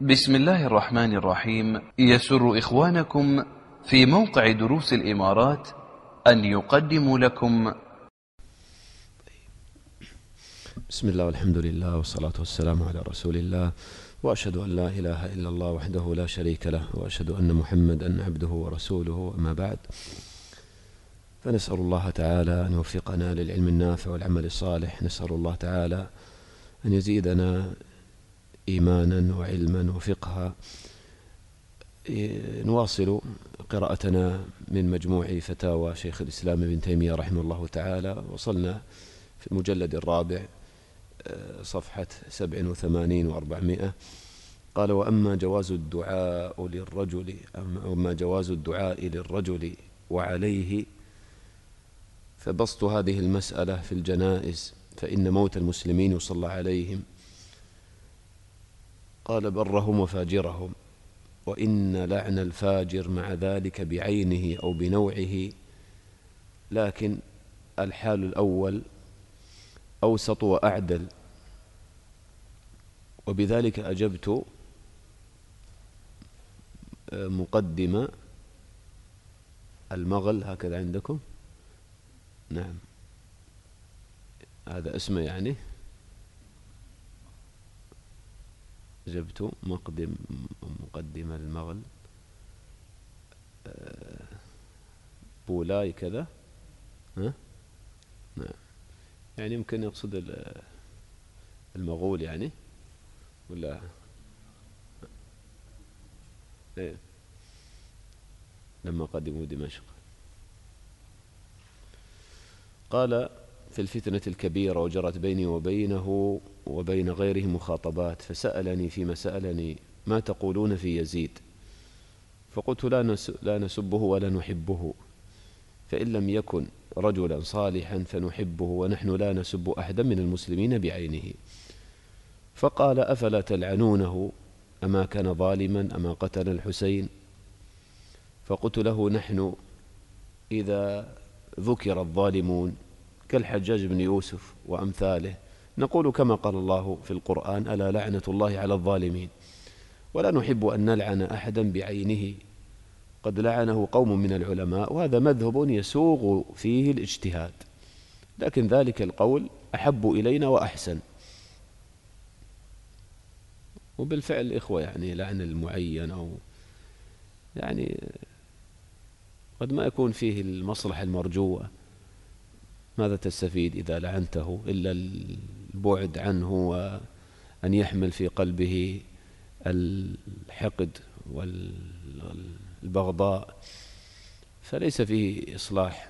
بسم الله الرحمن الرحيم. يسر إخوانكم في موقع دروس الإمارات أن يقدموا لكم. بسم الله والحمد لله والصلاة والسلام على رسول الله، وأشهد أن لا إله إلا الله وحده لا شريك له، وأشهد أن محمدا عبده ورسوله، أما بعد، فنسأل الله تعالى أن يوفقنا للعلم النافع والعمل الصالح. نسأل الله تعالى أن يزيدنا إيمانا وعلما وفقها. نواصل قراءتنا من مجموع فتاوى شيخ الإسلام ابن تيمية رحمه الله تعالى. وصلنا في المجلد الرابع صفحة 87 و400. قال: وأما جواز الدعاء للرجل وعليه، فبسط هذه المسألة في الجنائز، فإن موت المسلمين يصلى عليهم. قال: برهم وفاجرهم، وإن لعن الفاجر مع ذلك بعينه أو بنوعه، لكن الحال الأول أوسط وأعدل. وبذلك أجبت مقدم المغل، هكذا عندكم؟ نعم، هذا اسمه يعني. أجبت مقدم المغل بولاي كذا، ها؟ نعم، يعني يمكن يقصد المغول يعني، ولا إيه؟ لما قدموا دمشق. قال: في الفتنة الكبيرة وجرت بيني وبينه وبين غيره مخاطبات، فسألني فيما سألني: ما تقولون في يزيد؟ فقلت: لا نسبه ولا نحبه، فإن لم يكن رجلا صالحا فنحبه، ونحن لا نسب أحدا من المسلمين بعينه. فقال: أفلا تلعنونه؟ أما كان ظالما؟ أما قتل الحسين؟ فقلت له: نحن إذا ذكر الظالمون كالحجاج بن يوسف وأمثاله نقول كما قال الله في القرآن: ألا لعنة الله على الظالمين. ولا نحب أن نلعن أحدا بعينه، قد لعنه قوم من العلماء، وهذا مذهب يسوغ فيه الاجتهاد، لكن ذلك القول أحب إلينا وأحسن. وبالفعل إخوة، يعني لعن المعين أو يعني قد ما يكون فيه المصلحة المرجوة. ماذا تستفيد إذا لعنته إلا البعد عنه، وأن يحمل في قلبه الحقد والبغضاء، فليس فيه إصلاح.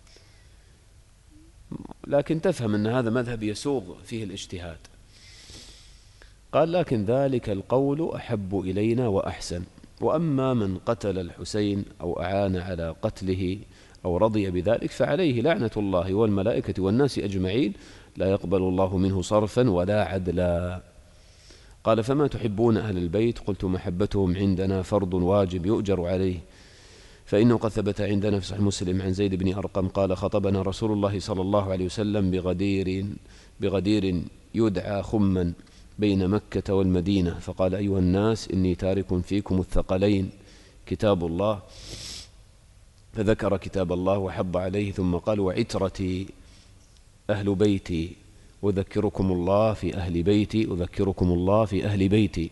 لكن تفهم أن هذا مذهب يسوغ فيه الاجتهاد. قال: لكن ذلك القول أحب إلينا وأحسن. وأما من قتل الحسين أو أعان على قتله أو رضي بذلك فعليه لعنة الله والملائكة والناس أجمعين، لا يقبل الله منه صرفا ولا عدلا. قال: فما تحبون أهل البيت؟ قلت: محبتهم عندنا فرض واجب يؤجر عليه، فإنه قد ثبت عندنا في صحيح مسلم عن زيد بن أرقم قال: خطبنا رسول الله صلى الله عليه وسلم بغدير يدعى خما بين مكة والمدينة، فقال: أيها الناس، إني تارك فيكم الثقلين، كتاب الله. فذكر كتاب الله وحض عليه، ثم قال: وعترتي أهل بيتي، أذكركم الله في أهل بيتي، أذكركم الله في أهل بيتي.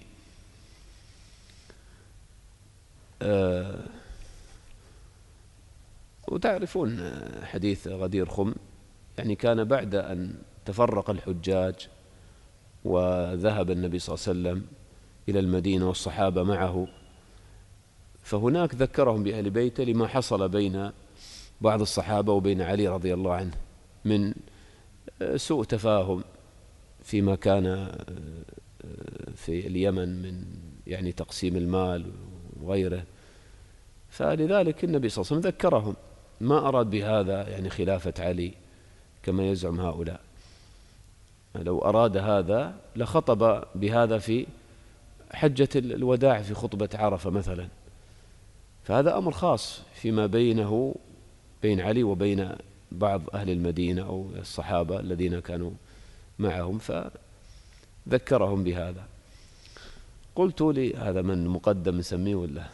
وتعرفون حديث غدير خم، يعني كان بعد أن تفرق الحجاج وذهب النبي صلى الله عليه وسلم إلى المدينة والصحابة معه، فهناك ذكرهم بأهل بيته لما حصل بين بعض الصحابة وبين علي رضي الله عنه من سوء تفاهم فيما كان في اليمن من يعني تقسيم المال وغيره. فلذلك النبي صلى الله عليه وسلم ذكرهم، ما أراد بهذا يعني خلافة علي كما يزعم هؤلاء. لو أراد هذا لخطب بهذا في حجة الوداع في خطبة عرفة مثلا. فهذا أمر خاص فيما بينه بين علي وبين بعض أهل المدينة أو الصحابة الذين كانوا معهم، فذكرهم بهذا. قلت لي هذا من مقدم نسميه ولا؟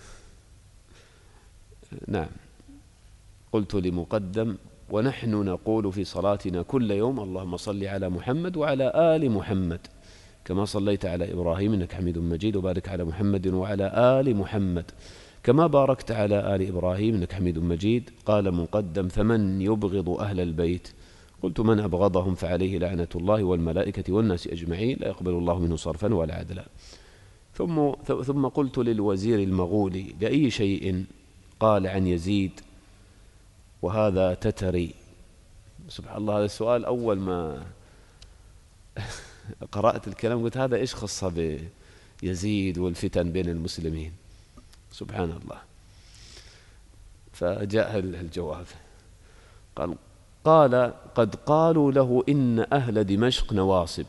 نعم. قلت لمقدم: ونحن نقول في صلاتنا كل يوم اللهم صل على محمد وعلى آل محمد كما صليت على إبراهيم إنك حميد مجيد، وبارك على محمد وعلى آل محمد كما باركت على آل إبراهيم إنك حميد مجيد. قال مقدم: فمن يبغض أهل البيت؟ قلت: من أبغضهم فعليه لعنة الله والملائكة والناس أجمعين، لا يقبل الله منه صرفا ولا عدلا. ثم قلت للوزير المغولي: لأي شيء قال عن يزيد وهذا تتري؟ سبحان الله، هذا السؤال أول ما قرأت الكلام قلت هذا إيش خاصة بيزيد والفتن بين المسلمين؟ سبحان الله. فجاء الجواب، قال: قد قالوا له إن أهل دمشق نواصب.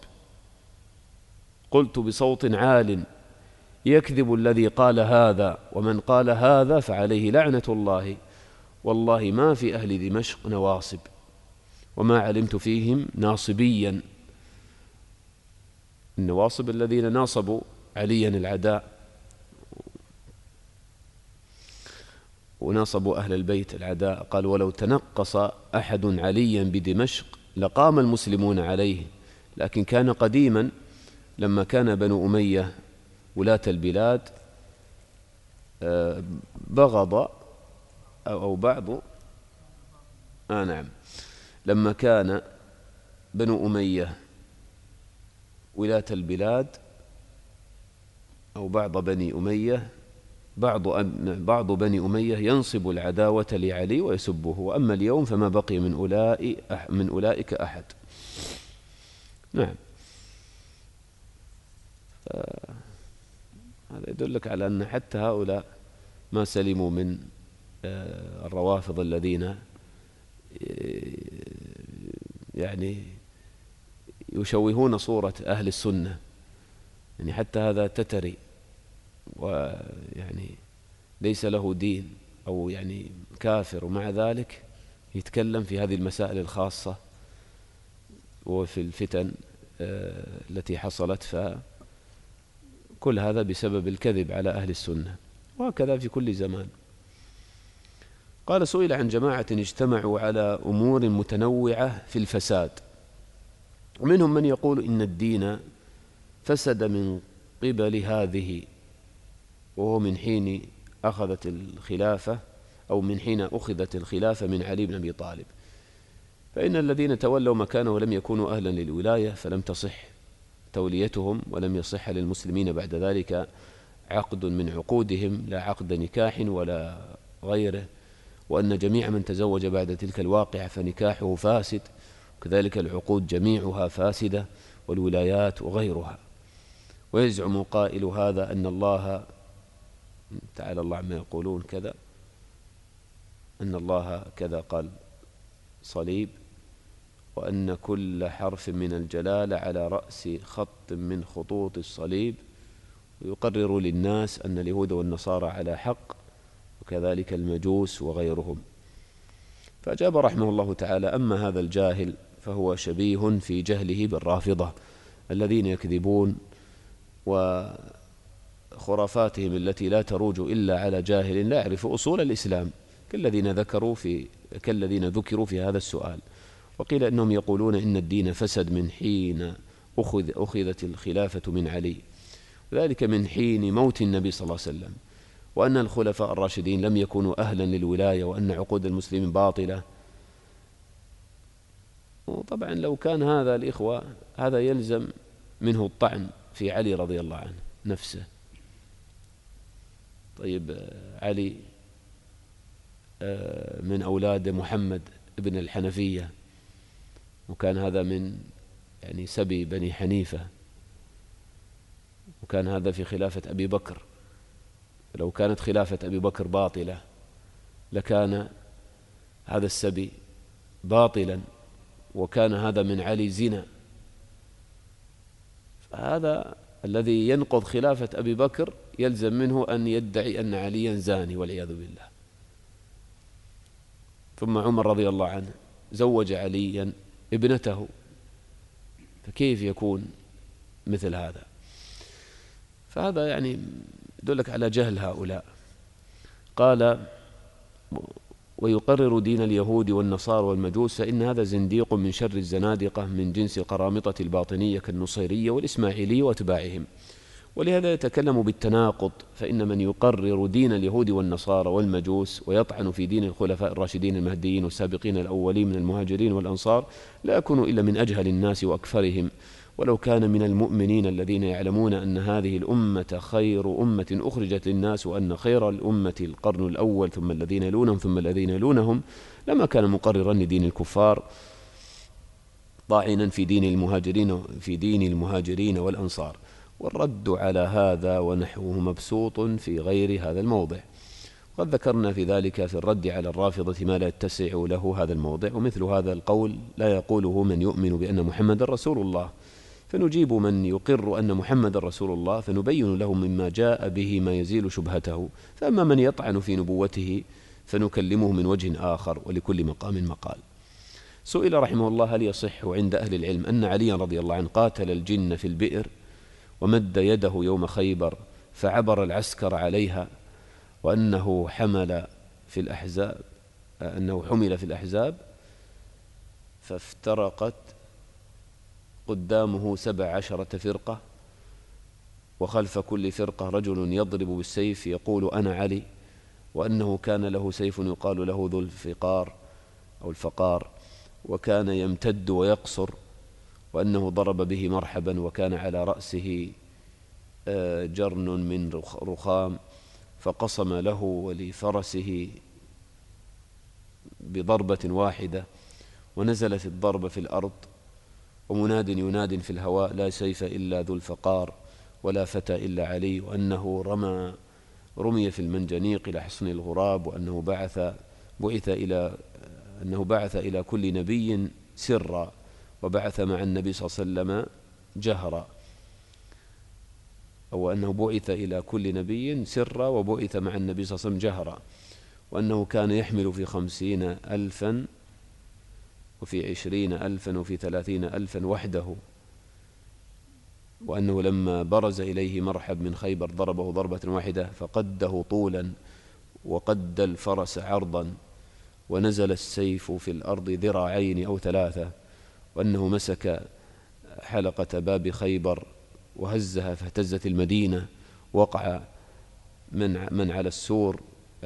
قلت بصوت عال: يكذب الذي قال هذا، ومن قال هذا فعليه لعنة الله، والله ما في أهل دمشق نواصب، وما علمت فيهم ناصبيا. النواصب الذين ناصبوا عليا العداء وناصبوا أهل البيت العداء. قال: ولو تنقص أحد عليا بدمشق لقام المسلمون عليه، لكن كان قديما لما كان بنو أمية ولاة البلاد بغض أو بعض نعم، لما كان بنو أمية ولاة البلاد أو بعض بني أمية بعض بني أمية ينصب العداوة لعلي ويسبه، وأما اليوم فما بقي من أولئك أحد. نعم. هذا يدلك على أن حتى هؤلاء ما سلموا من الروافض الذين يعني يشوهون صورة أهل السنة، يعني حتى هذا تتري ويعني ليس له دين أو يعني كافر، ومع ذلك يتكلم في هذه المسائل الخاصة وفي الفتن التي حصلت، فكل هذا بسبب الكذب على أهل السنة، وهكذا في كل زمان. قال: سئل عن جماعة اجتمعوا على أمور متنوعة في الفساد، ومنهم من يقول إن الدين فسد من قبل هذه، وهو من حين أخذت الخلافة أو من حين أخذت الخلافة من علي بن أبي طالب، فإن الذين تولوا مكانه لم يكونوا أهلا للولاية فلم تصح توليتهم، ولم يصح للمسلمين بعد ذلك عقد من عقودهم، لا عقد نكاح ولا غيره، وأن جميع من تزوج بعد تلك الواقعة فنكاحه فاسد، وكذلك العقود جميعها فاسدة والولايات وغيرها. ويزعم قائل هذا أن الله تعالى الله عما يقولون كذا، أن الله كذا قال صليب، وأن كل حرف من الجلالة على رأس خط من خطوط الصليب، ويقرر للناس أن اليهود والنصارى على حق، وكذلك المجوس وغيرهم. فأجاب رحمه الله تعالى: أما هذا الجاهل فهو شبيه في جهله بالرافضة الذين يكذبون وخرافاتهم التي لا تروج إلا على جاهل لا يعرف أصول الإسلام، كالذين ذكروا في هذا السؤال. وقيل إنهم يقولون إن الدين فسد من حين أخذت الخلافة من علي، وذلك من حين موت النبي صلى الله عليه وسلم، وأن الخلفاء الراشدين لم يكونوا أهلا للولاية، وأن عقود المسلمين باطلة. وطبعا لو كان هذا الإخوة هذا يلزم منه الطعن في علي رضي الله عنه نفسه. طيب علي من أولاد محمد ابن الحنفية، وكان هذا من يعني سبي بني حنيفة، وكان هذا في خلافة أبي بكر. لو كانت خلافة أبي بكر باطلة لكان هذا السبي باطلا، وكان هذا من علي زنا. فهذا الذي ينقض خلافة أبي بكر يلزم منه أن يدعي أن عليا زاني والعياذ بالله. ثم عمر رضي الله عنه زوج عليا ابنته، فكيف يكون مثل هذا؟ فهذا يعني يدلك على جهل هؤلاء. قال: ويقرر دين اليهود والنصارى والمجوس، فإن هذا زنديق من شر الزنادقة من جنس قرامطة الباطنية كالنصيرية والإسماعيلية وأتباعهم، ولهذا يتكلم بالتناقض، فإن من يقرر دين اليهود والنصارى والمجوس ويطعن في دين الخلفاء الراشدين المهديين والسابقين الأولين من المهاجرين والأنصار لا يكون إلا من أجهل الناس وأكفرهم، ولو كان من المؤمنين الذين يعلمون أن هذه الأمة خير أمة أخرجت للناس، وأن خير الأمة القرن الأول ثم الذين يلونهم ثم الذين يلونهم، لما كان مقررا لدين الكفار طاعنا في دين المهاجرين والأنصار. والرد على هذا ونحوه مبسوط في غير هذا الموضع، وقد ذكرنا في ذلك في الرد على الرافضة ما لا يتسع له هذا الموضع. ومثل هذا القول لا يقوله من يؤمن بأن محمد رسول الله، فنجيب من يقر أن محمد رسول الله فنبين له مما جاء به ما يزيل شبهته، فأما من يطعن في نبوته فنكلمه من وجه آخر، ولكل مقام مقال. سئل رحمه الله: هل يصح عند أهل العلم أن عليا رضي الله عنه قاتل الجن في البئر ومد يده يوم خيبر فعبر العسكر عليها، وأنه حمل في الأحزاب فافترقت قدامه 17 فرقة، وخلف كل فرقة رجل يضرب بالسيف يقول أنا علي، وأنه كان له سيف يقال له ذو الفقار أو الفقار، وكان يمتد ويقصر، وأنه ضرب به مرحبا، وكان على رأسه جرن من رخام، فقسم له ولفرسه بضربة واحدة، ونزلت الضربة في الأرض، ومناد يناد في الهواء: لا سيف إلا ذو الفقار ولا فتى إلا علي، وأنه رمي في المنجنيق إلى حصن الغراب، وأنه بعث إلى كل نبي سرا، وبعث مع النبي صلى الله عليه وسلم جهرا، أو أنه بعث إلى كل نبي سرا وبعث مع النبي صلى الله عليه وسلم جهرا، وأنه كان يحمل في 50,000 وفي 20,000 وفي 30,000 وحده، وأنه لما برز إليه مرحب من خيبر ضربه ضربة واحدة فقده طولا وقد الفرس عرضا، ونزل السيف في الأرض 2 ذراعين أو 3، وأنه مسك حلقة باب خيبر وهزها فاهتزت المدينة، وقع من على السور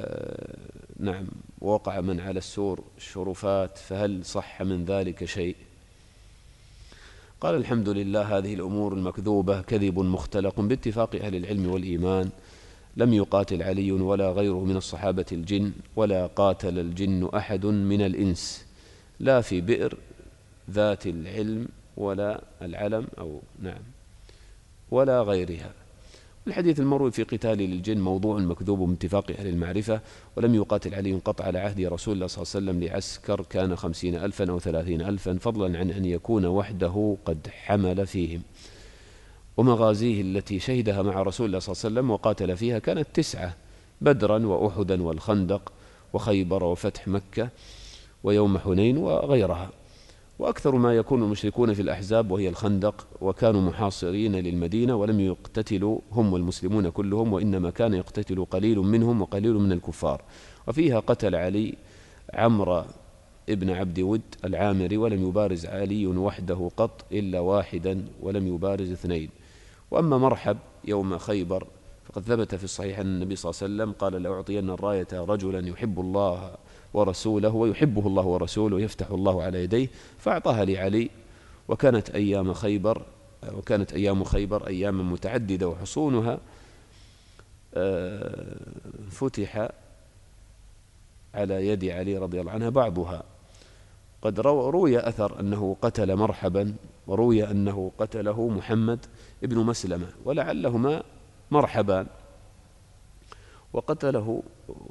وقع من على السور شرفات، فهل صح من ذلك شيء؟ قال: الحمد لله، هذه الأمور المكذوبة كذب مختلق باتفاق أهل العلم والإيمان. لم يقاتل علي ولا غيره من الصحابة الجن، ولا قاتل الجن أحد من الإنس، لا في بئر ذات العلم ولا العلم ولا غيرها. الحديث المروي في قتال للجن موضوع مكذوب باتفاق أهل المعرفة، ولم يقاتل علي قط على عهد رسول الله صلى الله عليه وسلم لعسكر كان 50,000 أو 30,000، فضلا عن أن يكون وحده قد حمل فيهم. ومغازيه التي شهدها مع رسول الله صلى الله عليه وسلم وقاتل فيها كانت 9: بدرا وأحدا والخندق وخيبر وفتح مكة ويوم حنين وغيرها. وأكثر ما يكون المشركون في الأحزاب وهي الخندق، وكانوا محاصرين للمدينة ولم يقتتلوا هم والمسلمون كلهم، وإنما كان يقتتل قليل منهم وقليل من الكفار. وفيها قتل علي عمرو ابن عبد ود العامري، ولم يبارز علي وحده قط إلا واحدا، ولم يبارز 2. وأما مرحب يوم خيبر فقد ثبت في الصحيح أن النبي صلى الله عليه وسلم قال: لأعطين الراية رجلا يحب الله ورسوله ويحبه الله ورسوله يفتح الله على يديه، فأعطاها لعلي. وكانت أيام خيبر أياما متعددة، وحصونها فتح على يد علي رضي الله عنها بعضها. قد روي أثر أنه قتل مرحبا، وروي أنه قتله محمد ابن مسلمة، ولعلهما مرحبان، وقتله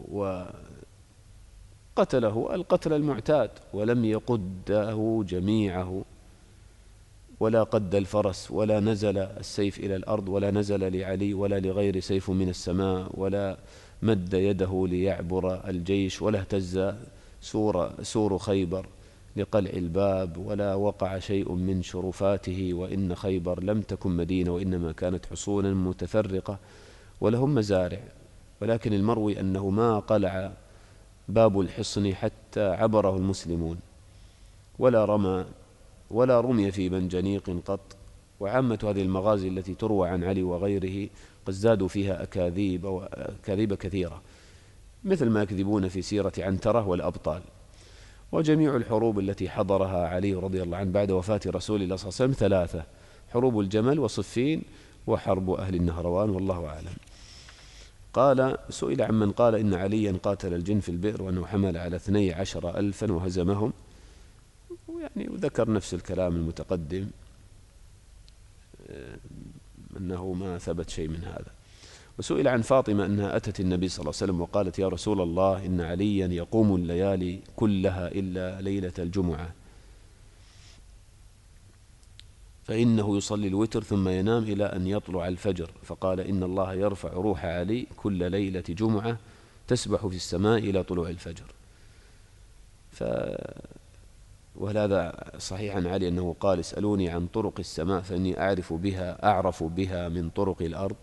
القتل المعتاد، ولم يقده جميعه، ولا قد الفرس، ولا نزل السيف إلى الأرض، ولا نزل لعلي ولا لغير سيف من السماء، ولا مد يده ليعبر الجيش، ولا اهتز سور خيبر لقلع الباب، ولا وقع شيء من شرفاته، وإن خيبر لم تكن مدينة وإنما كانت حصونا متفرقة ولهم مزارع، ولكن المروي أنه ما قلع باب الحصن حتى عبره المسلمون، ولا رمي في منجنيق قط. وعامة هذه المغازي التي تروى عن علي وغيره قد زادوا فيها أكاذيب كثيرة، مثل ما يكذبون في سيرة عنترة والأبطال. وجميع الحروب التي حضرها علي رضي الله عنه بعد وفاة رسول الله صلى الله عليه وسلم 3: حروب الجمل وصفين وحرب أهل النهروان، والله أعلم. قال: سئل عمن قال إن عليا قاتل الجن في البئر وأنه حمل على 12,000 وهزمهم، وذكر نفس الكلام المتقدم، أنه ما ثبت شيء من هذا. وسئل عن فاطمة أنها أتت النبي صلى الله عليه وسلم وقالت: يا رسول الله، إن عليا يقوم الليالي كلها إلا ليلة الجمعة، فإنه يصلي الوتر ثم ينام إلى أن يطلع الفجر، فقال: إن الله يرفع روح علي كل ليلة جمعة تسبح في السماء إلى طلوع الفجر. وهل هذا صحيح عن علي أنه قال: اسألوني عن طرق السماء فإني أعرف بها من طرق الأرض؟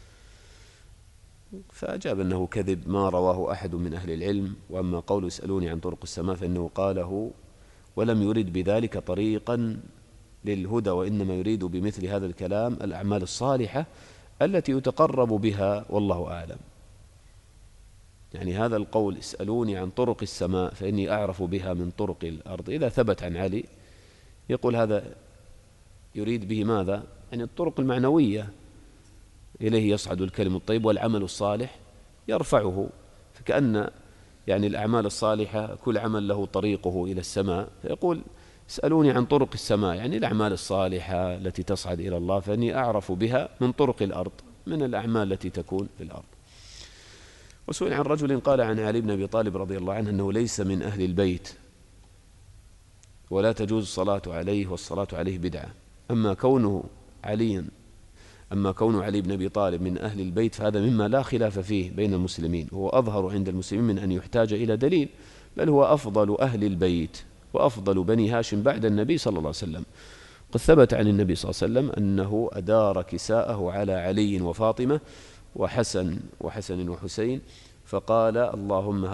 فأجاب أنه كذب، ما رواه أحد من أهل العلم. وأما قول اسألوني عن طرق السماء فإنه قاله ولم يرد بذلك طريقا للهدى، وإنما يريد بمثل هذا الكلام الأعمال الصالحة التي يتقرب بها، والله أعلم. يعني هذا القول اسألوني عن طرق السماء فإني أعرف بها من طرق الأرض، إذا ثبت عن علي يقول هذا يريد به ماذا؟ يعني الطرق المعنوية، إليه يصعد الكلم الطيب والعمل الصالح يرفعه، فكأن يعني الأعمال الصالحة كل عمل له طريقه إلى السماء، فيقول اسألوني عن طرق السماء، يعني الأعمال الصالحة التي تصعد إلى الله فإني أعرف بها من طرق الأرض، من الأعمال التي تكون في الأرض. وسئل عن رجل قال عن علي بن أبي طالب رضي الله عنه أنه ليس من أهل البيت ولا تجوز الصلاة عليه والصلاة عليه بدعة. أما كون علي بن أبي طالب من أهل البيت فهذا مما لا خلاف فيه بين المسلمين، وهو أظهر عند المسلمين من أن يحتاج إلى دليل، بل هو أفضل أهل البيت وأفضل بني هاشم بعد النبي صلى الله عليه وسلم. قد ثبت عن النبي صلى الله عليه وسلم أنه أدار كساءه على علي وفاطمة وحسن وحسين، فقال: اللهم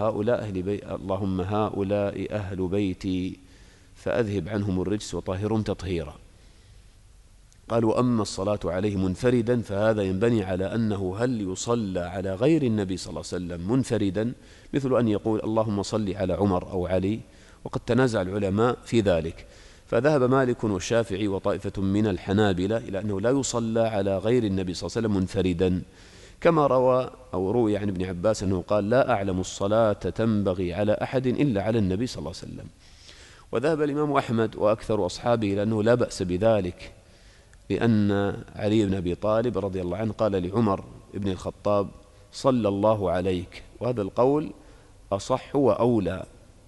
هؤلاء أهل بيتي فأذهب عنهم الرجس وطهرهم تطهيرا. قالوا: أما الصلاة عليه منفردا فهذا ينبني على أنه هل يصلى على غير النبي صلى الله عليه وسلم منفردا، مثل أن يقول اللهم صل على عمر أو علي، وقد تنازع العلماء في ذلك. فذهب مالك والشافعي وطائفة من الحنابلة إلى أنه لا يصلى على غير النبي صلى الله عليه وسلم منفردا، كما روي عن ابن عباس أنه قال: لا أعلم الصلاة تنبغي على أحد إلا على النبي صلى الله عليه وسلم. وذهب الإمام أحمد وأكثر أصحابه إلى أنه لا بأس بذلك، لأن علي بن أبي طالب رضي الله عنه قال لعمر بن الخطاب: صلى الله عليك، وهذا القول أصح وأولى،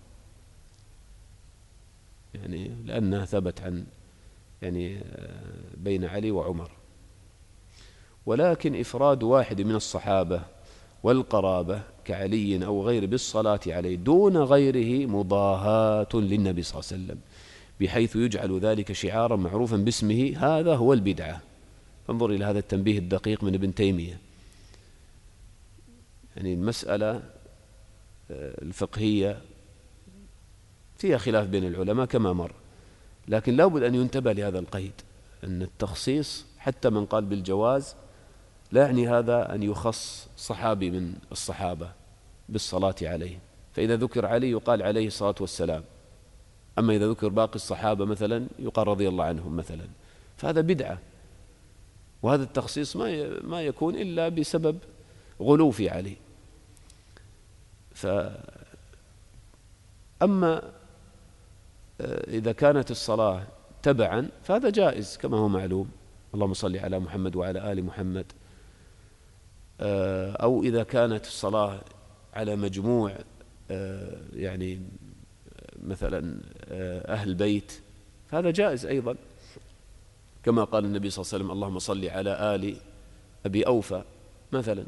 يعني لأنه ثبت عن بين علي وعمر. ولكن إفراد واحد من الصحابة والقرابة كعلي أو غير بالصلاة عليه دون غيره مضاهاة للنبي صلى الله عليه وسلم، بحيث يجعل ذلك شعارا معروفا باسمه، هذا هو البدعة. فانظر إلى هذا التنبيه الدقيق من ابن تيمية. يعني المسألة الفقهية فيها خلاف بين العلماء كما مر، لكن لا بد أن ينتبه لهذا القيد، أن التخصيص حتى من قال بالجواز لا يعني هذا أن يخص صحابي من الصحابة بالصلاة عليه، فإذا ذكر علي يقال عليه الصلاة والسلام، أما إذا ذكر باقي الصحابة مثلا يقال رضي الله عنهم مثلا، فهذا بدعة. وهذا التخصيص ما يكون إلا بسبب غلو في علي. أما إذا كانت الصلاة تبعا فهذا جائز كما هو معلوم، اللهم صل على محمد وعلى آل محمد. أو إذا كانت الصلاة على مجموع يعني مثلا أهل بيت فهذا جائز أيضا، كما قال النبي صلى الله عليه وسلم: اللهم صل على آل أبي أوفى مثلا.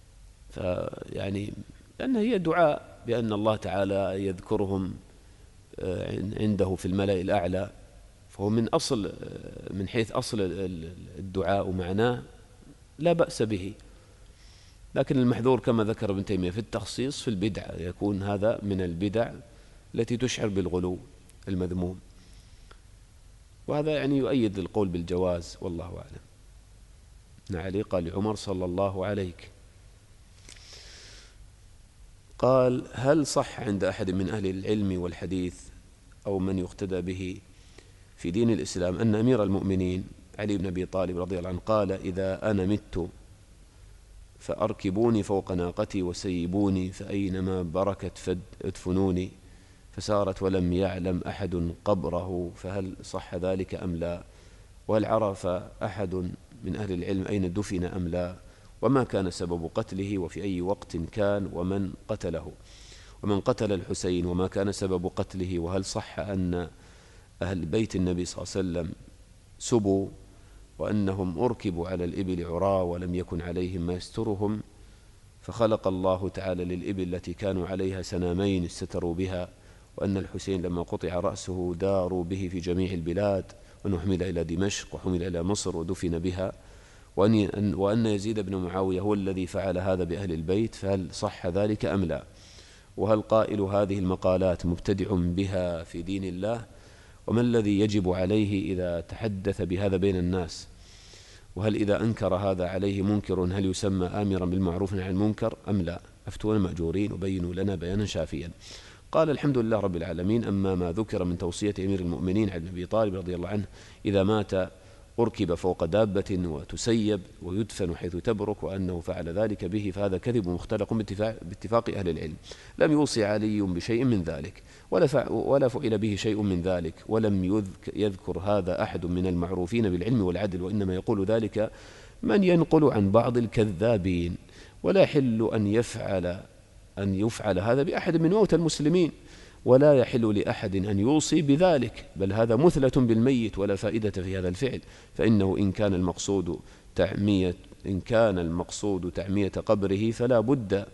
فيعني لأن هي دعاء بأن الله تعالى يذكرهم عنده في الملأ الأعلى، فهو من حيث أصل الدعاء ومعناه لا بأس به. لكن المحذور كما ذكر ابن تيمية في التخصيص في البدع، يكون هذا من البدع التي تشعر بالغلو المذموم، وهذا يعني يؤيد القول بالجواز والله أعلم. علي قال لعمر صلى الله عليك، قال هل صح عند أحد من أهل العلم والحديث أو من يقتدى به في دين الإسلام أن أمير المؤمنين علي بن أبي طالب رضي الله عنه قال إذا أنا مت فأركبوني فوق ناقتي وسيبوني فأينما بركت فادفنوني، فسارت ولم يعلم أحد قبره، فهل صح ذلك أم لا؟ وهل عرف أحد من أهل العلم أين دفن أم لا؟ وما كان سبب قتله وفي أي وقت كان ومن قتله؟ ومن قتل الحسين وما كان سبب قتله؟ وهل صح أن أهل بيت النبي صلى الله عليه وسلم سبوا وأنهم أركبوا على الإبل عراة ولم يكن عليهم ما يسترهم، فخلق الله تعالى للإبل التي كانوا عليها سنامين استتروا بها، وأن الحسين لما قطع رأسه داروا به في جميع البلاد، وأنه حمل إلى دمشق وحمل إلى مصر ودفن بها، وأن يزيد بن معاوية هو الذي فعل هذا بأهل البيت، فهل صح ذلك أم لا؟ وهل قائل هذه المقالات مبتدع بها في دين الله؟ وما الذي يجب عليه إذا تحدث بهذا بين الناس؟ وهل إذا أنكر هذا عليه منكر هل يسمى آمرا بالمعروف عن المنكر أم لا؟ أفتونا مأجورين وبينوا لنا بيانا شافيا. قال الحمد لله رب العالمين. أما ما ذكر من توصية أمير المؤمنين علي بن أبي طالب رضي الله عنه إذا مات أركب فوق دابة وتسيب ويدفن حيث تبرك وأنه فعل ذلك به، فهذا كذب مختلق باتفاق أهل العلم. لم يوصي علي بشيء من ذلك ولا فعل به شيء من ذلك، ولم يذكر هذا أحد من المعروفين بالعلم والعدل، وإنما يقول ذلك من ينقل عن بعض الكذابين، ولا يحل أن يفعل هذا بأحد من موتى المسلمين، ولا يحل لأحد أن يوصي بذلك، بل هذا مثلة بالميت ولا فائدة في هذا الفعل. فإنه إن كان المقصود تعمية قبره فلا بد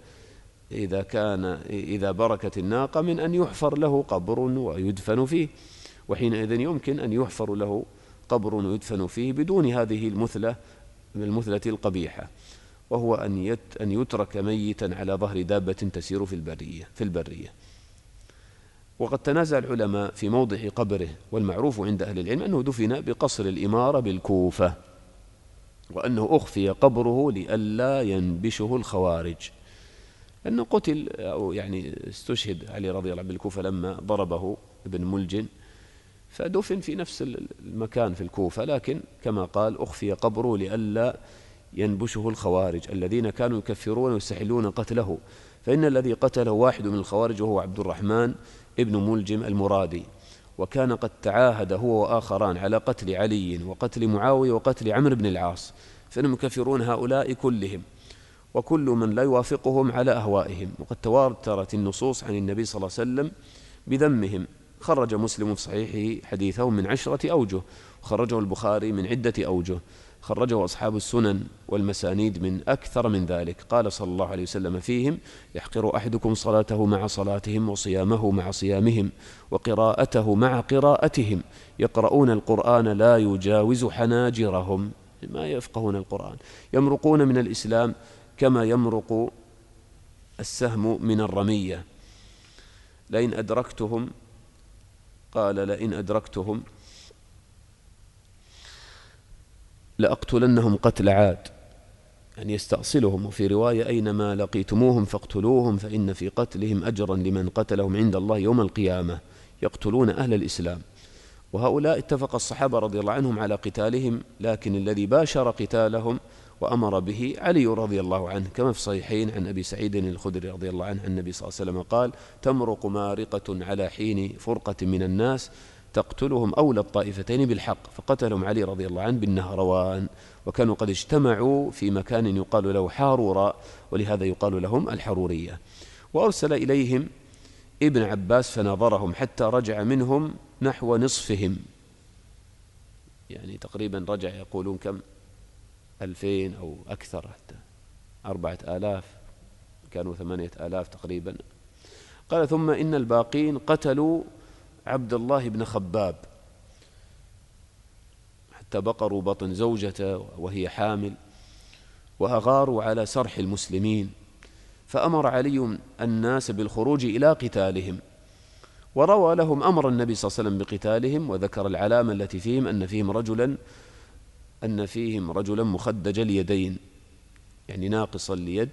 إذا بركت الناقة من أن يحفر له قبر ويدفن فيه، وحينئذ يمكن أن يحفر له قبر ويدفن فيه بدون هذه المثلة القبيحة، وهو أن يترك ميتا على ظهر دابة تسير في البرية. وقد تنازع العلماء في موضع قبره، والمعروف عند أهل العلم أنه دفن بقصر الإمارة بالكوفة، وأنه أخفي قبره لئلا ينبشه الخوارج، أنه قتل أو يعني استشهد علي رضي الله عنه بالكوفة لما ضربه ابن ملجم، فدفن في نفس المكان في الكوفة، لكن كما قال أخفي قبره لئلا ينبشه الخوارج الذين كانوا يكفرون ويستحلون قتله. فإن الذي قتله واحد من الخوارج وهو عبد الرحمن ابن ملجم المرادي، وكان قد تعاهد هو وآخران على قتل علي وقتل معاوية وقتل عمرو بن العاص، فإنهم يكفرون هؤلاء كلهم وكل من لا يوافقهم على أهوائهم. وقد تواترت النصوص عن النبي صلى الله عليه وسلم بذمهم. خرج مسلم في صحيحه حديثه من 10 أوجه، وخرجه البخاري من عدة أوجه، خرجه أصحاب السنن والمسانيد من أكثر من ذلك. قال صلى الله عليه وسلم فيهم: يحقر أحدكم صلاته مع صلاتهم وصيامه مع صيامهم وقراءته مع قراءتهم، يقرؤون القرآن لا يجاوز حناجرهم، ما يفقهون القرآن، يمرقون من الإسلام كما يمرق السهم من الرمية. لئن أدركتهم لأقتلنهم قتل عاد، يعني يستأصلهم. وفي رواية: أينما لقيتموهم فاقتلوهم فإن في قتلهم أجرا لمن قتلهم عند الله يوم القيامة، يقتلون أهل الإسلام. وهؤلاء اتفق الصحابة رضي الله عنهم على قتالهم، لكن الذي باشر قتالهم وأمر به علي رضي الله عنه، كما في الصحيحين عن أبي سعيد الخدري رضي الله عنه النبي صلى الله عليه وسلم قال: تمرق مارقة على حين فرقة من الناس تقتلهم أولى الطائفتين بالحق، فقتلهم علي رضي الله عنه بالنهروان، وكانوا قد اجتمعوا في مكان يقال له حاروراء، ولهذا يقال لهم الحرورية. وأرسل إليهم ابن عباس فناظرهم حتى رجع منهم نحو نصفهم، يعني تقريبا رجع يقولون كم 2000 أو أكثر، حتى 4000، كانوا 8000 تقريبا. قال: ثم إن الباقين قتلوا عبد الله بن خباب حتى بقروا بطن زوجته وهي حامل، وأغاروا على سرح المسلمين، فأمر علي الناس بالخروج إلى قتالهم، وروى لهم أمر النبي صلى الله عليه وسلم بقتالهم، وذكر العلامة التي فيهم أن فيهم رجلا مخدج اليدين، يعني ناقص اليد،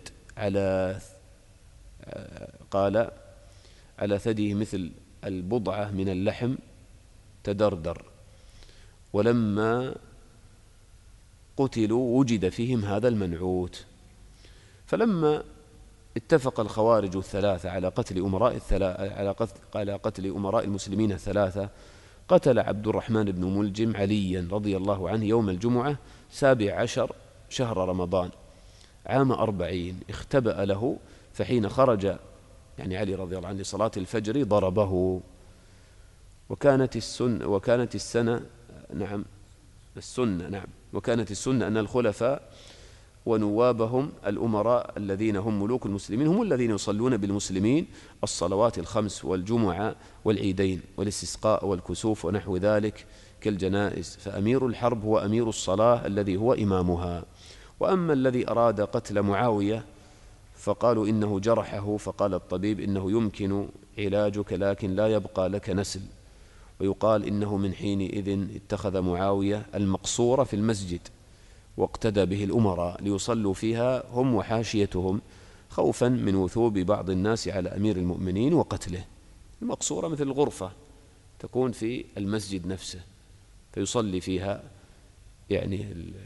قال على ثديه مثل البضعة من اللحم تدردر، ولما قتلوا وجد فيهم هذا المنعوت. فلما اتفق الخوارج الثلاثة على قتل أمراء المسلمين الثلاثة، قتل عبد الرحمن بن ملجم عليا رضي الله عنه يوم الجمعة 17 شهر رمضان عام 40، اختبأ له، فحين خرج يعني علي رضي الله عنه لصلاة الفجر ضربه. وكانت السنة أن الخلفاء ونوابهم الأمراء الذين هم ملوك المسلمين هم الذين يصلون بالمسلمين الصلوات الخمس والجمعة والعيدين والاستسقاء والكسوف ونحو ذلك كالجنائز، فأمير الحرب هو أمير الصلاة الذي هو إمامها. وأما الذي أراد قتل معاوية فقالوا إنه جرحه، فقال الطبيب إنه يمكن علاجك لكن لا يبقى لك نسل، ويقال إنه من حينئذ اتخذ معاوية المقصورة في المسجد واقتدى به الأمراء ليصلوا فيها هم وحاشيتهم، خوفا من وثوب بعض الناس على أمير المؤمنين وقتله. المقصورة مثل الغرفة تكون في المسجد نفسه فيصلي فيها يعني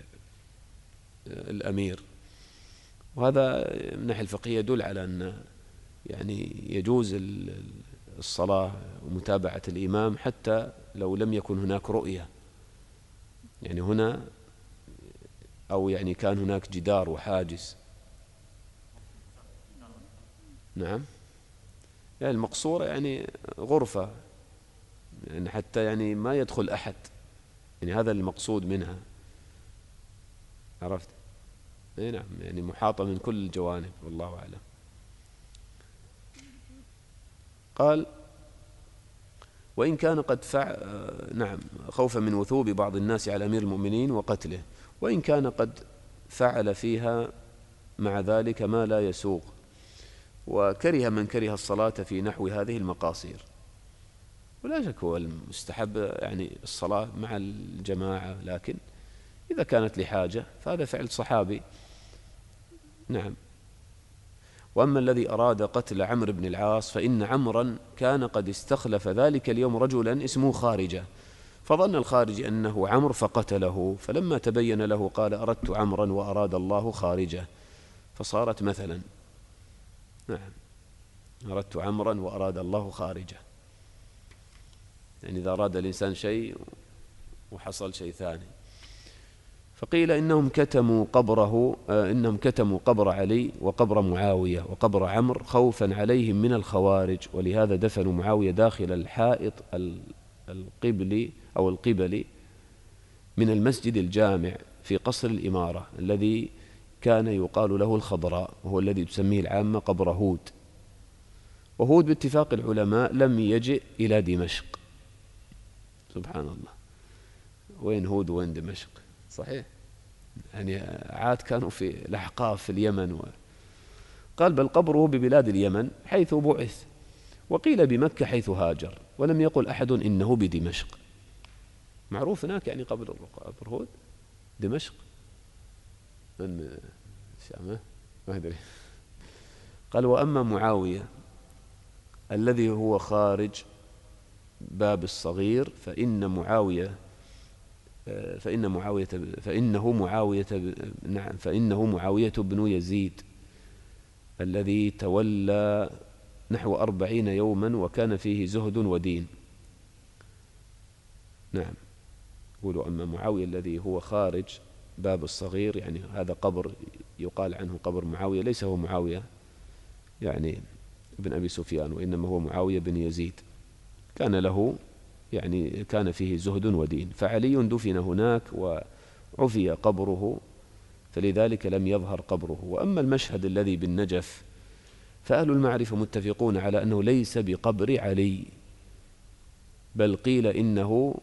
الأمير. وهذا من الناحية الفقهية يدل على أن يعني يجوز الصلاة ومتابعة الإمام حتى لو لم يكن هناك رؤية، يعني هنا أو يعني كان هناك جدار وحاجز. نعم، يعني المقصورة يعني غرفة، يعني حتى يعني ما يدخل أحد، يعني هذا المقصود منها، عرفت؟ نعم، يعني محاطة من كل الجوانب، والله أعلم. قال وإن كان قد خوفا من وثوب بعض الناس على أمير المؤمنين وقتله، وإن كان قد فعل فيها مع ذلك ما لا يسوق، وكره من كره الصلاة في نحو هذه المقاصير. ولا شك هو المستحب يعني الصلاة مع الجماعة، لكن إذا كانت لحاجة فهذا فعل صحابي. نعم. وأما الذي أراد قتل عمرو بن العاص فإن عمرا كان قد استخلف ذلك اليوم رجلا اسمه خارجة، فظن الخارجي أنه عمرو فقتله، فلما تبين له قال أردت عمرا وأراد الله خارجة، فصارت مثلا. نعم، أردت عمرا وأراد الله خارجة، يعني إذا أراد الإنسان شيء وحصل شيء ثاني. فقيل إنهم كتموا قبر علي وقبر معاوية وقبر عمرو خوفا عليهم من الخوارج، ولهذا دفنوا معاوية داخل الحائط القبلي من المسجد الجامع في قصر الإمارة الذي كان يقال له الخضراء، وهو الذي تسميه العامة قبر هود. وهود باتفاق العلماء لم يجئ إلى دمشق. سبحان الله، وين هود وين دمشق؟ صحيح، يعني عاد كانوا في الأحقاف في اليمن قال بل قبره ببلاد اليمن حيث بعث، وقيل بمكة حيث هاجر، ولم يقل أحد إنه بدمشق. معروف هناك يعني قبر هود دمشق من الشام ما أدري. قال وأما معاوية الذي هو خارج باب الصغير فإنه معاوية بن يزيد الذي تولى نحو 40 يوما وكان فيه زهد ودين. نعم، يقولوا أما معاوية الذي هو خارج باب الصغير، يعني هذا قبر يقال عنه قبر معاوية، ليس هو معاوية يعني ابن أبي سفيان، وإنما هو معاوية بن يزيد، كان فيه زهد ودين، فعلي دفن هناك وعفي قبره، فلذلك لم يظهر قبره. وأما المشهد الذي بالنجف فأهل المعرفة متفقون على أنه ليس بقبر علي، بل قيل إنه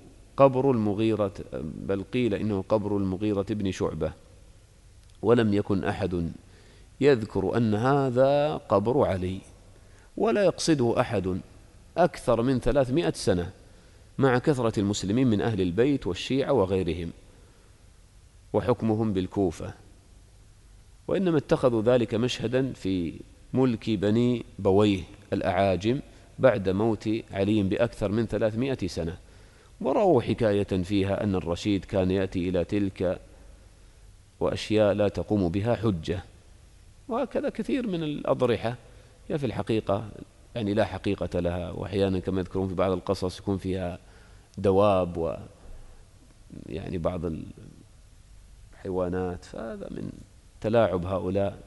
قبر المغيرة بن شعبة، ولم يكن أحد يذكر أن هذا قبر علي، ولا يقصده أحد أكثر من 300 سنة، مع كثرة المسلمين من أهل البيت والشيعة وغيرهم، وحكمهم بالكوفة، وإنما اتخذوا ذلك مشهدا في ملك بني بويه الأعاجم بعد موت علي بأكثر من 300 سنة، ورأوا حكاية فيها أن الرشيد كان يأتي إلى تلك وأشياء لا تقوم بها حجة، وهكذا كثير من الأضرحة هي في الحقيقة يعني لا حقيقة لها، وأحيانا كما يذكرون في بعض القصص يكون فيها دواب ويعني بعض الحيوانات، فهذا من تلاعب هؤلاء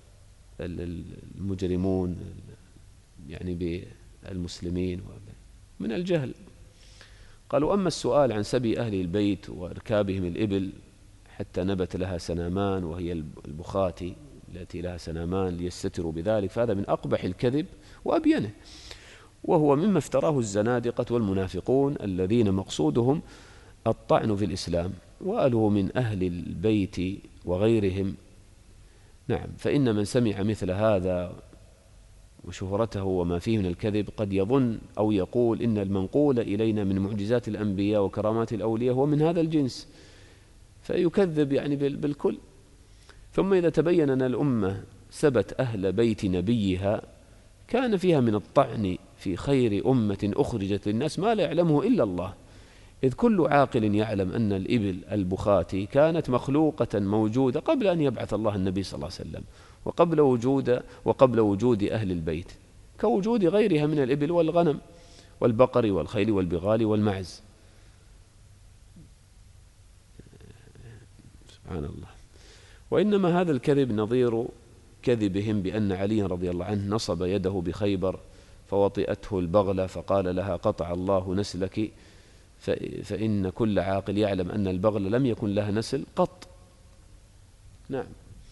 المجرمون يعني بالمسلمين من الجهل. قالوا: أما السؤال عن سبي أهل البيت وإركابهم الإبل حتى نبت لها سنامان، وهي البخاتي التي لها سنامان ليستتروا بذلك، فهذا من أقبح الكذب وأبينه، وهو مما افتراه الزنادقة والمنافقون الذين مقصودهم الطعن في الإسلام، وقالوا من أهل البيت وغيرهم. نعم، فإن من سمع مثل هذا وشهرته وما فيه من الكذب قد يظن أو يقول إن المنقول إلينا من معجزات الأنبياء وكرامات الأولياء هو من هذا الجنس، فيكذب يعني بالكل. ثم إذا تبين أن الأمة سبت أهل بيت نبيها كان فيها من الطعن في خير أمة أخرجت للناس ما لا يعلمه إلا الله، إذ كل عاقل يعلم أن الإبل البخاتي كانت مخلوقة موجودة قبل أن يبعث الله النبي صلى الله عليه وسلم، وقبل وجود أهل البيت، كوجود غيرها من الإبل والغنم والبقر والخيل والبغال والمعز. سبحان الله. وإنما هذا الكذب نظير كذبهم بأن علي رضي الله عنه نصب يده بخيبر فوطئته البغلة فقال لها: قطع الله نسلك، فإن كل عاقل يعلم أن البغلة لم يكن لها نسل قط. نعم،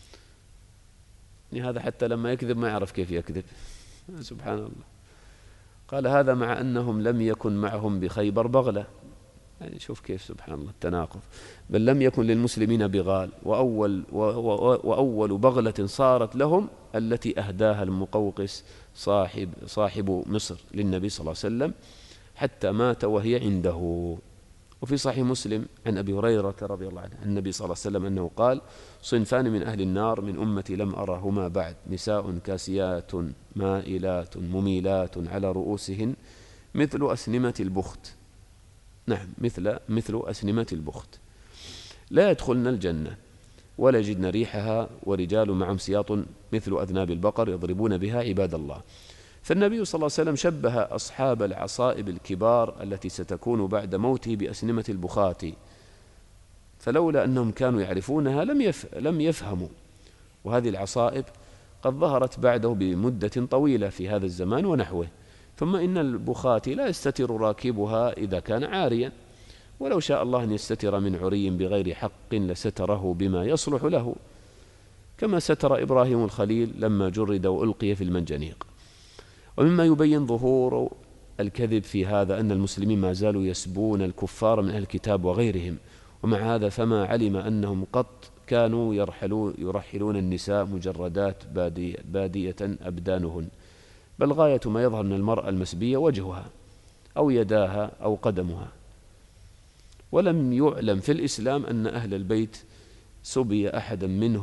هذا حتى لما يكذب ما يعرف كيف يكذب. سبحان الله. قال: هذا مع أنهم لم يكن معهم بخيبر بغلة، يعني شوف كيف سبحان الله التناقض، بل لم يكن للمسلمين بغال، وأول بغلة صارت لهم التي أهداها المقوقس صاحب مصر للنبي صلى الله عليه وسلم حتى مات وهي عنده. وفي صحيح مسلم عن أبي هريرة رضي الله عنه عن النبي صلى الله عليه وسلم أنه قال: صنفان من أهل النار من أمتي لم أرهما بعد، نساء كاسيات مائلات مميلات على رؤوسهن مثل أسنمة البخت. نعم، مثل أسنمة البخت، لا يدخلن الجنة ولا يجدن ريحها، ورجال معهم سياط مثل أذناب البقر يضربون بها عباد الله. فالنبي صلى الله عليه وسلم شبه أصحاب العصائب الكبار التي ستكون بعد موته بأسنمة البخات، فلولا أنهم كانوا يعرفونها لم يفهموا. وهذه العصائب قد ظهرت بعده بمدة طويلة في هذا الزمان ونحوه. ثم إن البخات لا يستتر راكبها إذا كان عاريا، ولو شاء الله أن يستتر من عري بغير حق لستره بما يصلح له، كما ستر إبراهيم الخليل لما جرد وألقي في المنجنيق. ومما يبين ظهور الكذب في هذا أن المسلمين ما زالوا يسبون الكفار من أهل الكتاب وغيرهم، ومع هذا فما علم أنهم قط كانوا يرحلون النساء مجردات بادية أبدانهن، بل غاية ما يظهر من المرأة المسبية وجهها أو يداها أو قدمها. ولم يعلم في الإسلام أن أهل البيت سبى أحدا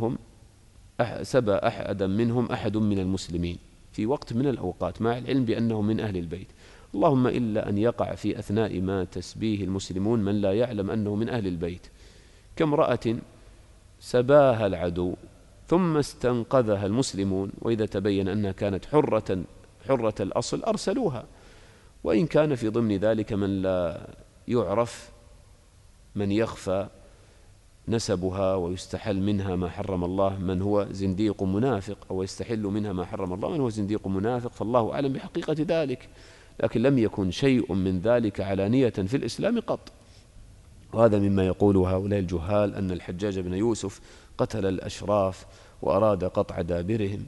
منهم أحد من المسلمين في وقت من الأوقات، مع العلم بأنه من أهل البيت، اللهم إلا أن يقع في أثناء ما تسبيه المسلمون من لا يعلم أنه من أهل البيت، كامرأة سباها العدو ثم استنقذها المسلمون، وإذا تبين أنها كانت حرة الأصل أرسلوها، وإن كان في ضمن ذلك من لا يعرف، من يخفى نسبها ويستحل منها ما حرم الله من هو زنديق منافق، أو يستحل منها ما حرم الله من هو زنديق منافق، فالله أعلم بحقيقة ذلك، لكن لم يكن شيء من ذلك علانية في الإسلام قط. وهذا مما يقوله هؤلاء الجهال أن الحجاج بن يوسف قتل الأشراف وأراد قطع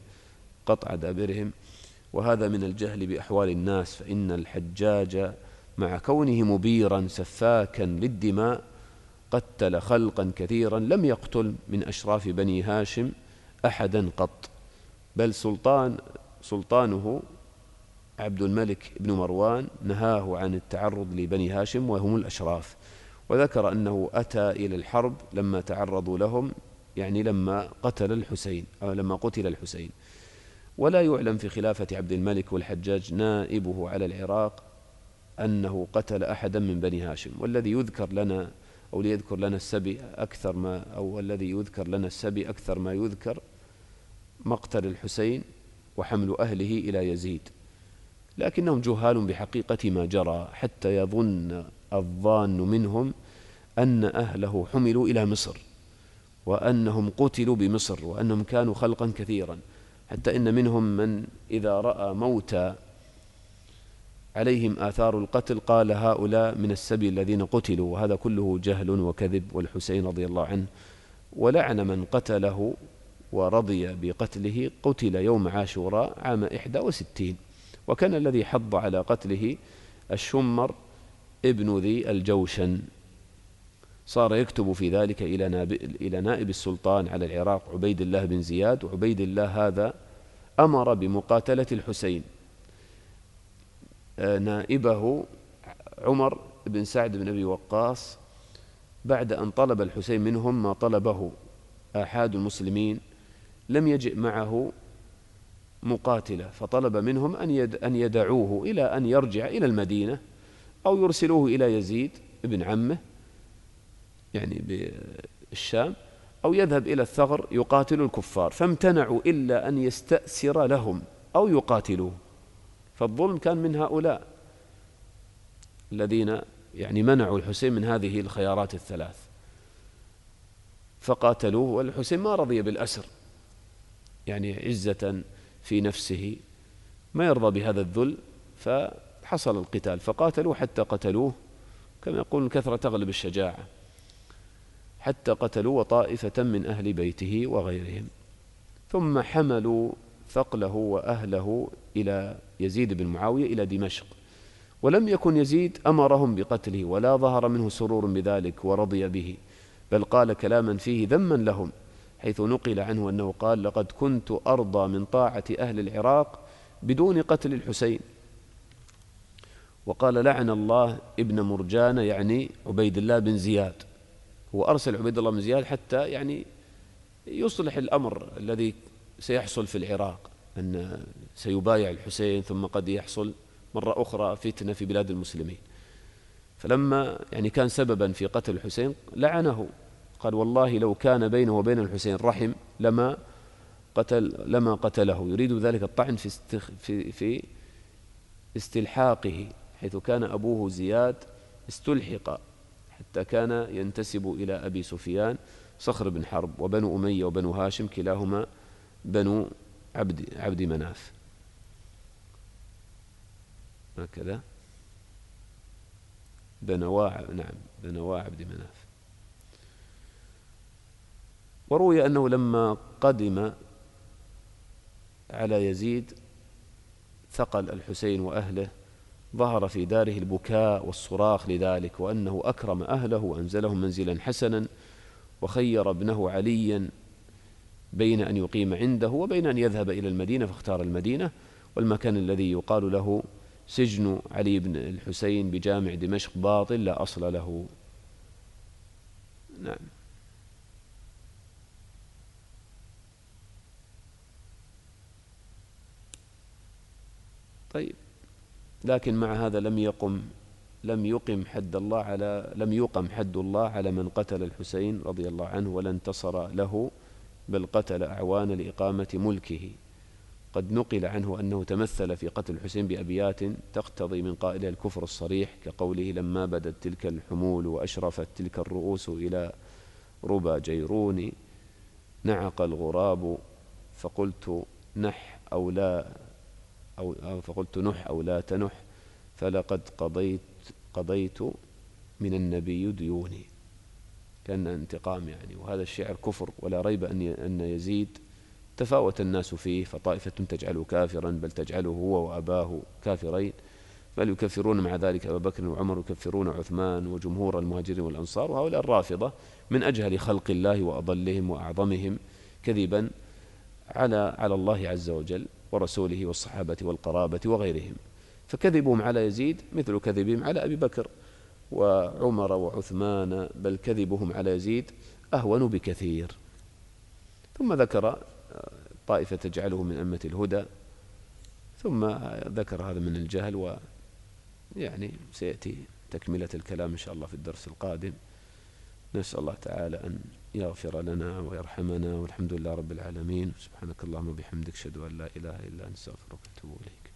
دابرهم، وهذا من الجهل بأحوال الناس، فإن الحجاج مع كونه مبيرا سفاكا للدماء قتل خلقا كثيرا لم يقتل من أشراف بني هاشم أحدا قط، بل سلطانه عبد الملك بن مروان نهاه عن التعرض لبني هاشم وهم الأشراف، وذكر أنه أتى إلى الحرب لما تعرضوا لهم، يعني لما قتل الحسين أو لما قتل الحسين. ولا يعلم في خلافة عبد الملك والحجاج نائبه على العراق أنه قتل أحدا من بني هاشم. والذي يذكر لنا أو ليذكر لنا السبي أكثر ما أو الذي يذكر لنا السبي أكثر ما يذكر مقتل الحسين وحمل أهله إلى يزيد، لكنهم جهال بحقيقة ما جرى، حتى يظن الظان منهم أن أهله حملوا إلى مصر وأنهم قتلوا بمصر وأنهم كانوا خلقا كثيرا، حتى إن منهم من إذا رأى موتى عليهم آثار القتل قال هؤلاء من السبي الذين قتلوا، وهذا كله جهل وكذب. والحسين رضي الله عنه ولعن من قتله ورضي بقتله قتل يوم عاشوراء عام 61. وكان الذي حض على قتله الشمر ابن ذي الجوشن، صار يكتب في ذلك إلى نائب السلطان على العراق عبيد الله بن زياد، وعبيد الله هذا أمر بمقاتلة الحسين. نائبه عمر بن سعد بن أبي وقاص بعد أن طلب الحسين منهم ما طلبه آحاد المسلمين لم يجئ معه مقاتلة، فطلب منهم أن يدعوه إلى أن يرجع إلى المدينة أو يرسلوه إلى يزيد ابن عمه يعني بالشام، أو يذهب إلى الثغر يقاتل الكفار، فامتنعوا إلا أن يستأسر لهم أو يقاتلوه. فالظلم كان من هؤلاء الذين يعني منعوا الحسين من هذه الخيارات الثلاث، فقاتلوه. والحسين ما رضي بالأسر، يعني عزة في نفسه ما يرضى بهذا الذل، فحصل القتال فقاتلوه حتى قتلوه، كما يقول الكثرة تغلب الشجاعة، حتى قتلوا وطائفة من أهل بيته وغيرهم. ثم حملوا ثقله وأهله إلى يزيد بن معاوية إلى دمشق، ولم يكن يزيد أمرهم بقتله ولا ظهر منه سرور بذلك ورضي به، بل قال كلاما فيه ذما لهم، حيث نقل عنه أنه قال: لقد كنت أرضى من طاعة أهل العراق بدون قتل الحسين. وقال: لعن الله ابن مرجان، يعني عبيد الله بن زياد، هو أرسل عبيد الله بن زياد حتى يعني يصلح الأمر الذي سيحصل في العراق، أن سيبايع الحسين ثم قد يحصل مرة أخرى فتنة في بلاد المسلمين. فلما يعني كان سببا في قتل الحسين لعنه، قال: والله لو كان بينه وبين الحسين رحم لما قتله، يريد ذلك الطعن في استلحاقه، حيث كان أبوه زياد استلحق حتى كان ينتسب إلى أبي سفيان صخر بن حرب، وبنو أمية وبنو هاشم كلاهما بنو عبد مناف، هكذا بنوا عبد مناف. وروي أنه لما قدم على يزيد ثقل الحسين وأهله ظهر في داره البكاء والصراخ لذلك، وأنه أكرم أهله وأنزلهم منزلا حسنا، وخير ابنه عليا بين أن يقيم عنده وبين أن يذهب إلى المدينة، فاختار المدينة، والمكان الذي يقال له سجن علي بن الحسين بجامع دمشق باطل لا أصل له. نعم. طيب، لكن مع هذا لم يقم حد الله على من قتل الحسين رضي الله عنه ولا انتصر له، بل قتل أعوان لإقامة ملكه. قد نقل عنه أنه تمثل في قتل الحسين بأبيات تقتضي من قائلها الكفر الصريح، كقوله: لما بدت تلك الحمول وأشرفت تلك الرؤوس إلى ربى جيرون، نعق الغراب فقلت نح أو لا تنح، فلقد قضيت من النبي ديوني. كان انتقام يعني، وهذا الشعر كفر، ولا ريب أن يزيد تفاوت الناس فيه، فطائفة تجعله كافرا بل تجعله هو وأباه كافرين، بل يكفرون مع ذلك أبا بكر وعمر، يكفرون عثمان وجمهور المهاجرين والأنصار. وهؤلاء الرافضة من أجهل خلق الله وأضلهم وأعظمهم كذبا على الله عز وجل ورسوله والصحابة والقرابة وغيرهم. فكذبهم على يزيد مثل كذبهم على أبي بكر وعمر وعثمان، بل كذبهم على يزيد أهون بكثير. ثم ذكر طائفة تجعله من أمة الهدى، ثم ذكر هذا من الجهل، ويعني سيأتي تكملة الكلام إن شاء الله في الدرس القادم. نسأل الله تعالى أن يغفر لنا ويرحمنا، والحمد لله رب العالمين. سبحانك اللهم وبحمدك، أشهد أن لا إله إلا أنت، أستغفرك وأتوب إليك.